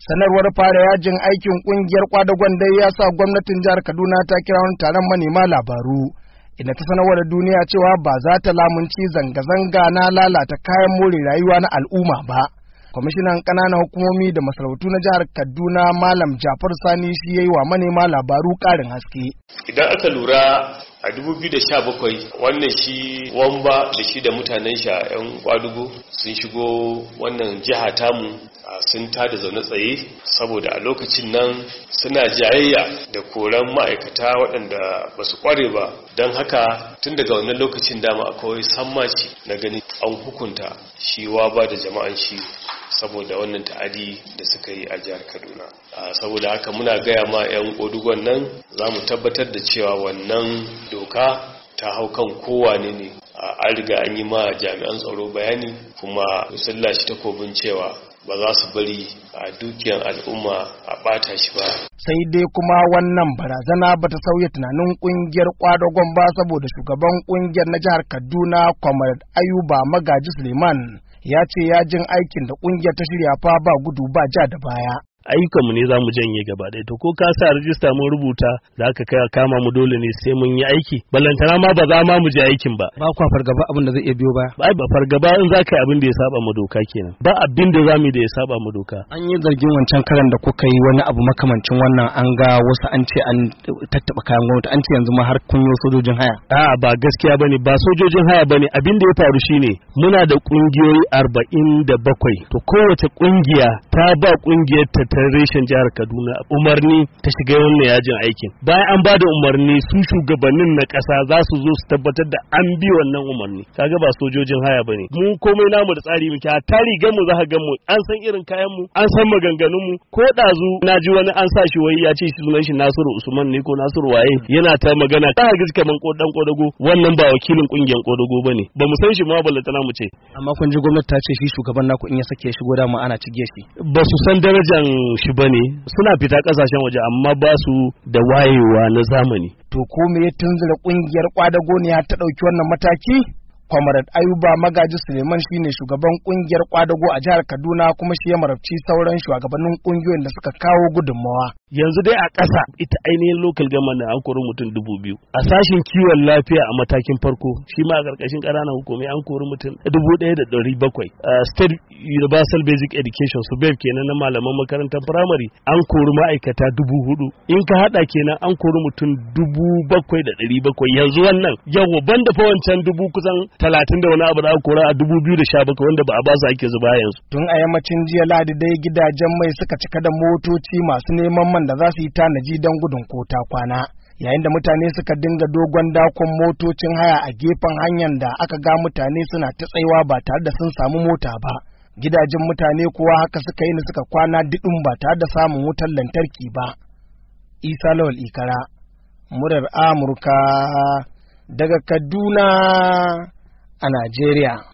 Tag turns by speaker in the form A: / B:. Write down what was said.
A: Sanarwar fara yajin aikin kungiyar kwadagon dai ya sa gwamnatin jihar Kaduna ta kira wani taron manema labaru inda ta sanarwa da duniya cewa ba za ta lamunci zanga-zanga na lalata kayan more rayuwa na al'umma ba. Kwamishinan ƙananan hukumomi da masarautu na jihar Kaduna Malam Jafar Sani shi yayi wa manema labaru ƙarin haske.
B: Idan aka lura a 2017 wannan shi Wamba da shi da mutanen shi ‘yan kwadugo sun shigo wannan jiha tamu sun tada zaune tsaye saboda a lokacin nan suna jayayya da koran ma'aikata waɗanda ba su kware ba, don haka tun daga wannan lokacin dama akwai sammaci na gani an hukunta shi Wamba da jama'an shi saboda wannan ta'adi da suka yi a jihar Kaduna. Saboda haka muna gaya ma 'yan kodugon nan za mu tabbatar da cewa wannan doka ta hau kan kowane ne. An riga an yi ma jami'an tsaro bayani kuma sun lashe takobin cewa ba za su bari a dukiyar al'umma a bata shi ba.
A: Sai dai kuma wannan barazana bata sauya tunanin kungiyar kwadagon ba, saboda shugaban kungiyar na jihar Kaduna Comrade Ayuba Magaji Suleiman ya ce yajin aikin da kungiyar ta shirya fa ba gudu ba ja da baya.
C: Ayyukanmu ne za mu janye gaba ɗaya, to ko ka sa rijista mun rubuta za ka kai kama mu dole ne sai mun yi aiki, ballantana ma ba za ma mu je aikin ba.
A: Ba kwa fargaba abin da zai iya biyo baya?
C: Ba fargaba in za ka yi abin da ya saba mu doka kenan, ba abin da za mu yi da ya saba mu doka.
A: An yi zargin wancan karan da kuka yi wani abu makamancin wannan, an ga wasu an ce an tattaɓa kayan gwamnati, an ce yanzu ma har kun yi sojojin haya.
C: A'a ba gaskiya bane, ba sojojin haya bane. Abin da ya faru shine muna da kungiyoyi 47, to kowace kungiya ta ba kungiyar ta reshen jihar Kaduna umarni ta shiga wannan yajin aikin. Bayan an bada umarni, su shugabannin na ƙasa za su zo su tabbatar da an bi wannan umarni. Kaga ba sojojin haya bane. Mu komai namu da tsari muke. Ta rigar mu za ka ga mu an san irin kayan mu, an san maganganun mu. Ko dazu naji wani an sa shi wai ya ce shi sunan shi Nasiru Usman ne ko Nasiru waye, yana ta magana ta ga kaman dan kodago. Wannan ba wakilin kungiyar kodago bane. Ba mu san shi ma ballantana mu ce.
A: Amma kun ji gwamnati ta ce shi shugaban naku in ya sake shigo da mu ana cige shi.
C: Ba su san darajar shi bane, suna fita kasashen waje amma ba su da wayewa na zamani.
A: To ko me ya tunzura kungiyar kwadago ne ta dauki wannan mataki? Comrade Ayuba Magaji Suleiman shine shugaban kungiyar kwadago a jihar Kaduna, kuma shi ya marabci sauran shugabannin kungiyoyin da suka kawo gudunmawa.
C: Yanzu dai a ƙasa ita ainihin local government an kori mutum 2000. A sashin kiwon lafiya a matakin farko shi ma a ƙarƙashin ƙananan hukumai an kori mutum 1700. State Universal Basic Education SUBEB kenan na malaman makarantar firamare an kori ma'aikata 4000. In ka haɗa kenan an kori mutum 7700. Yanzu wannan yawa banda fa wancan kusan 30 da wani abu da aka kora a 2017 wanda ba a ba su ake zuba yanzu.
A: Tun a yammacin jiya Ladi dai gidajen mai suka cika da motoci masu neman man da za su yi tanaji don gudun kota kwana, yayin da mutane suka dinga dogon dakon motocin haya a gefen hanyar da aka ga mutane suna ta tsayuwa ba tare da sun samu mota ba. Gidajen mutane kuwa haka suka yi ni suka kwana diɗin ba tare da samun wutar lantarki ba. Isa Lawal Ikara, murar Amurka daga Kaduna a Najeriya.